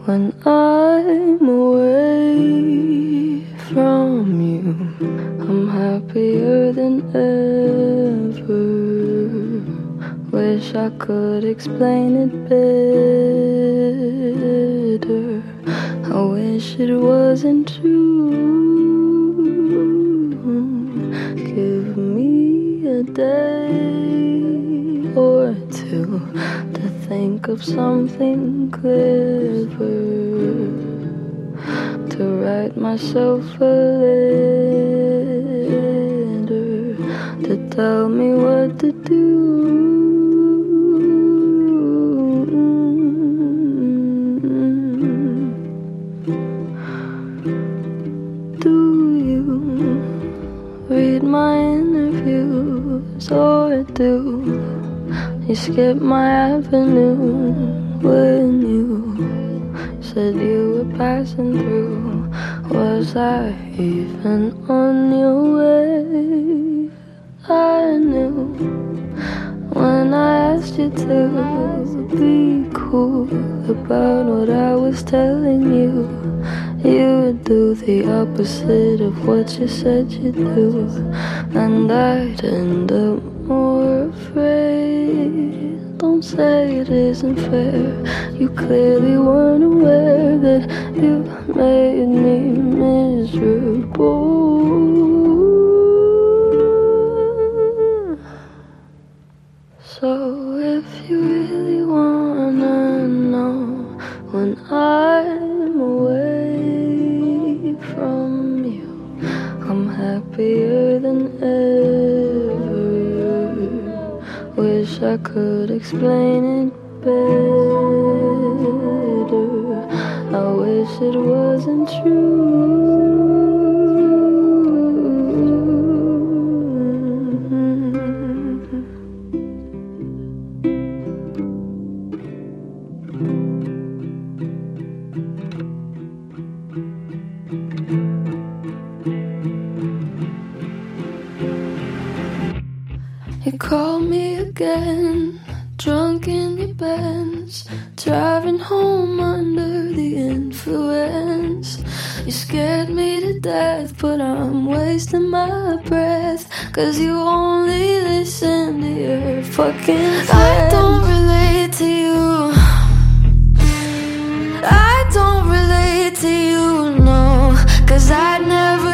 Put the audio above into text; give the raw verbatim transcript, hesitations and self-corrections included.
when I'm away from you. I'm happier than ever. Wish I could explain it better. I wish it wasn't true. Give me a day or two to think of something clever, to write myself a letter, to tell me what to do. Do you read my interviews, or do you skip my avenue when you said you were passing through? Was I even on your way? I knew when I asked you to be cool about what I was telling you, you would do the opposite of what you said you'd do, and I'd end up more afraid. Don't say it isn't fair. You clearly weren't aware that you made me miserable. So if you really wanna know when I'm away from you, I'm happier than ever. Wish I could explain it better. I wish it wasn't true. You called me again, drunk in your Benz, driving home under the influence. You scared me to death, but I'm wasting my breath, 'cause you only listen to your fucking friends. I don't relate to you, I don't relate to you, no, 'cause I'd never